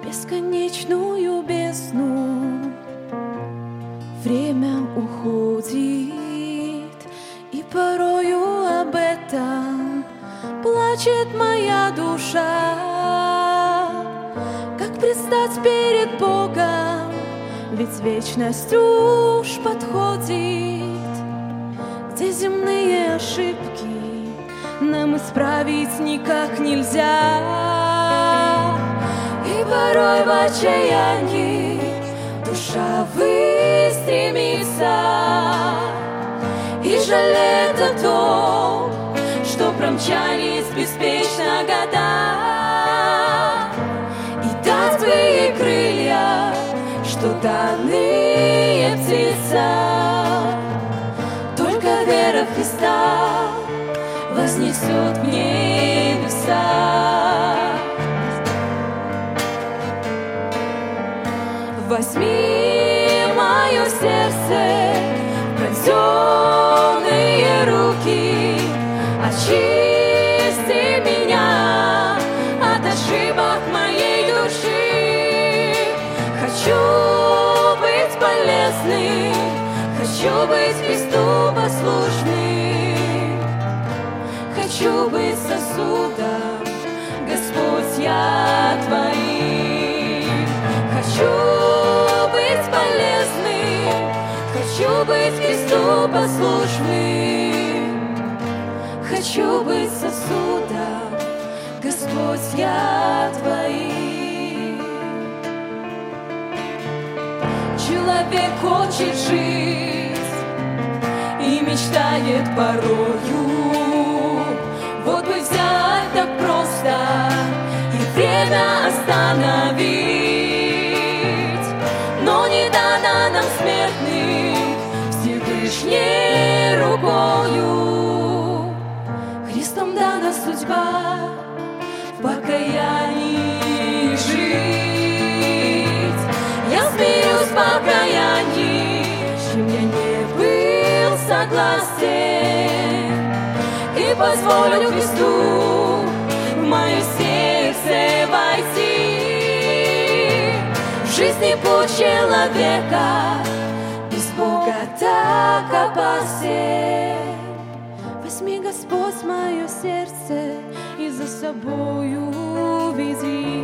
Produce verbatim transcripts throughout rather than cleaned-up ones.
бесконечную бездну. Время уходит, и порою об этом плачет моя душа. Как предстать перед Богом, ведь вечность уж подходит, где земные ошибки нам исправить никак нельзя. И порой в отчаянии душа выстремится и жалеет о том, что промчались беспечно года. И дать бы ей крылья, что данные птицам, только вера в Христа вознесет в небеса. Возьми мое сердце в пронзенные руки, очисти меня от ошибок моей души. Хочу быть полезным, хочу быть Христу послушным, хочу быть сосудом, Господь, я Твоим. Хочу быть полезным, хочу быть Христу послушным, хочу быть сосудом, Господь, я Твоим. Человек хочет жить и мечтает порою, вот бы взять так просто и время остановить. Но не дано нам смертным Всевышней рукою. Христом дана судьба в покаянии жить. Я смеюсь в покаянии, с чем я не был согласен, и позволю Христу в мое сердце войти. В жизни путь человека без Бога так опасен. Возьми, Господь, мое сердце и за собою веди.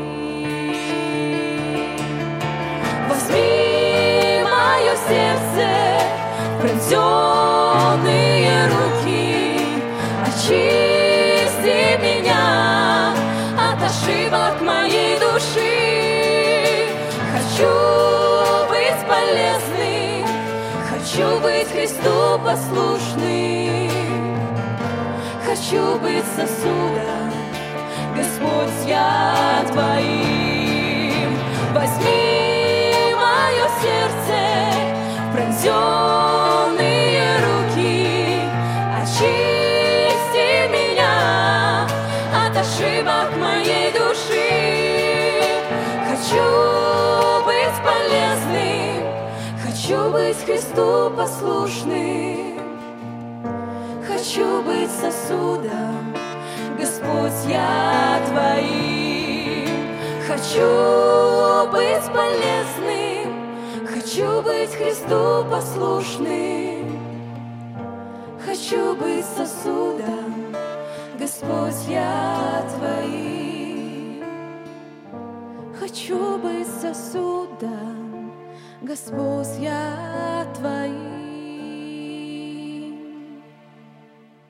Возьми мое сердце в пронзенные руки, очисти меня от ошибок моей души. Хочу быть полезным, хочу быть Христу послушным, хочу быть сосудом, Господь, я Твоим. Возьми мое сердце в пронзенные руки, очисти меня от ошибок моей души. Хочу быть полезным, хочу быть Христу послушным, хочу быть сосудом, Господь, я Твоим. Хочу быть полезным, хочу быть Христу послушным, хочу быть сосудом, Господь, я Твоим. Хочу быть сосудом, Господь, я Твоим.